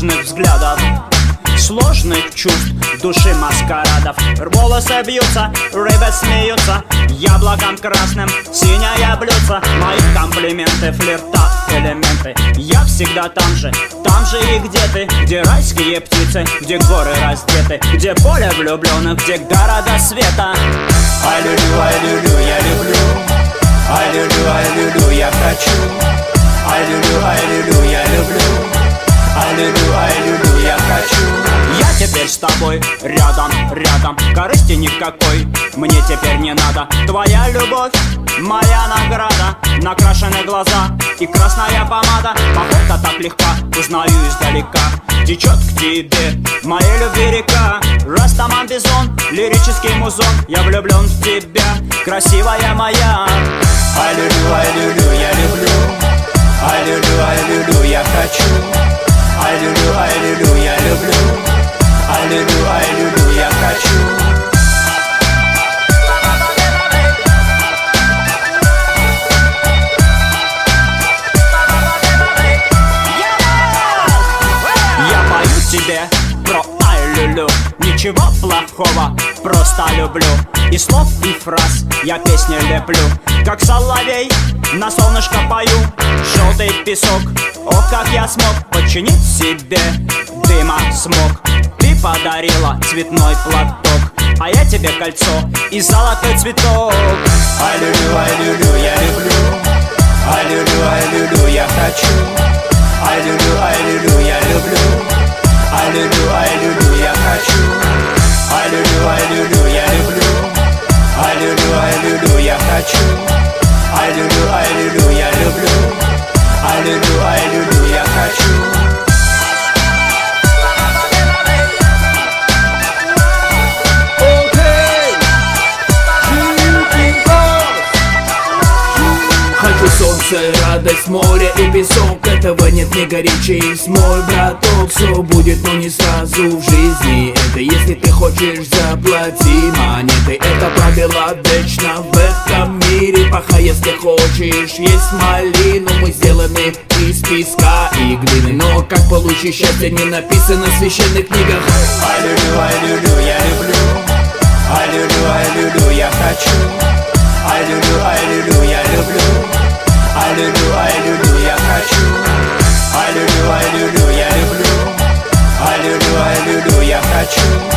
нежных взглядов, сложных чувств, души маскарадов. Волосы бьются, рыбы смеются, яблоком красным синяя блюдца. Мои комплименты, флирта, элементы. Я всегда там же и где ты. Где райские птицы, где горы раздеты, где поле влюбленных, где города света. Ай, люблю, я люблю. Ай, люблю, я хочу. Ай, люблю, я люблю. Ай, люблю, я хочу. Я теперь с тобой рядом, корысти никакой мне теперь не надо. Твоя любовь, моя награда. Накрашены глаза и красная помада. Походка так легка, узнаю издалека. Течет к тебе моей любви река. Растаман Бизон, лирический музон. Я влюблен в тебя, красивая моя. Ай, люблю, я люблю. Ай, люблю, я хочу. Ай, люблю, я люблю. Ай, люблю, я хочу. Тебе про ай люлю, ничего плохого, просто люблю. И слов, и фраз я песни леплю, как соловей на солнышко пою. Желтый песок, ох, как я смог подчинить себе дыма смог. Ты подарила цветной платок, а я тебе кольцо и золотой цветок. Ай, люблю, я люблю. Ай, люблю, я хочу. Ай, люблю, я люблю. Ай, люблю, я хочу. Ай, люблю, я люблю. Ай, люблю, я хочу. Ай, люблю, я люблю. Ай, люблю, я хочу. Солнце, радость, море и песок. Этого нет, не горячий мой браток. Все будет, но не сразу в жизни. Это если ты хочешь, заплати монетой. Это правило вечно в этом мире. Пахай, если хочешь есть малину. Мы сделаны из песка и глины. Но как получить счастье, не написано в священных книгах. Ай, люблю, я люблю. Ай, люблю, я хочу. Ай, люблю, я люблю. Ай, люблю, я хочу. Ай, люблю, я люблю. Ай, люблю, я хочу.